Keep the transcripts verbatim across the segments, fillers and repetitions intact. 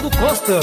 Ricardo Costa.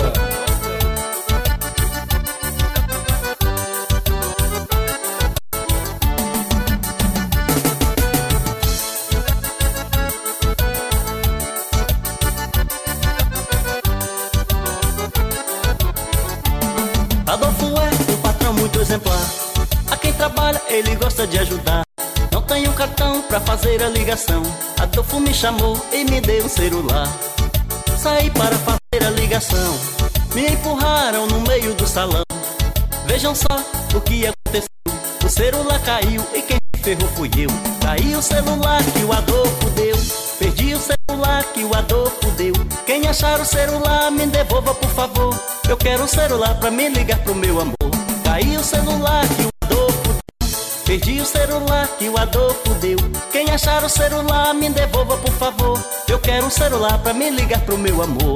Adolfo é um patrão muito exemplar. A quem trabalha ele gosta de ajudar. Não tenho cartão pra fazer a ligação. Adolfo me chamou e me deu um celular. Saí para fazer a ligação. Me empurraram no meio do salão. Vejam só o que aconteceu. O celular caiu e quem se ferrou fui eu. Caiu o celular que o Adolfo deu. Perdi o celular que o Adolfo deu. Quem achar o celular me devolva por favor. Eu quero um celular pra me ligar pro meu amor. Caiu o celular que o Adolfo deu. Perdi o celular que o Adolfo deu. Quem achar o celular me devolva por favor. Eu quero um celular pra me ligar pro meu amor.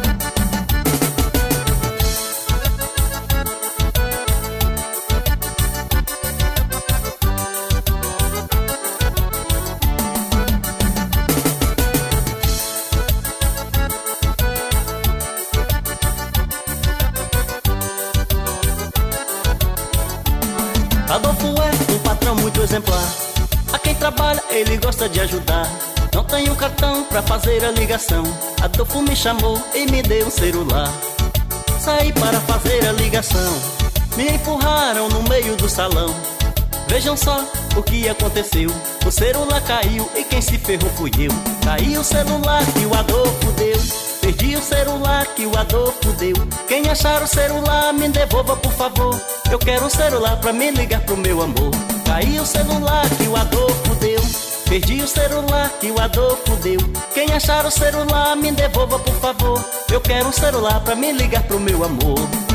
Adolfo é um patrão muito exemplar. A quem trabalha ele gosta de ajudar. Não tenho cartão pra fazer a ligação. Adolfo me chamou e me deu um celular. Saí para fazer a ligação. Me empurraram no meio do salão. Vejam só o que aconteceu. O celular caiu e quem se ferrou fui eu. Caiu o celular que o Adolfo deu. Perdi o celular que o Adolfo deu. Quem achar o celular me devolva por favor. Eu quero um celular pra me ligar pro meu amor. Caiu o celular que o Adolfo deu. Perdi o celular que o Adolfo deu. Quem achar o celular me devolva por favor. Eu quero um celular pra me ligar pro meu amor.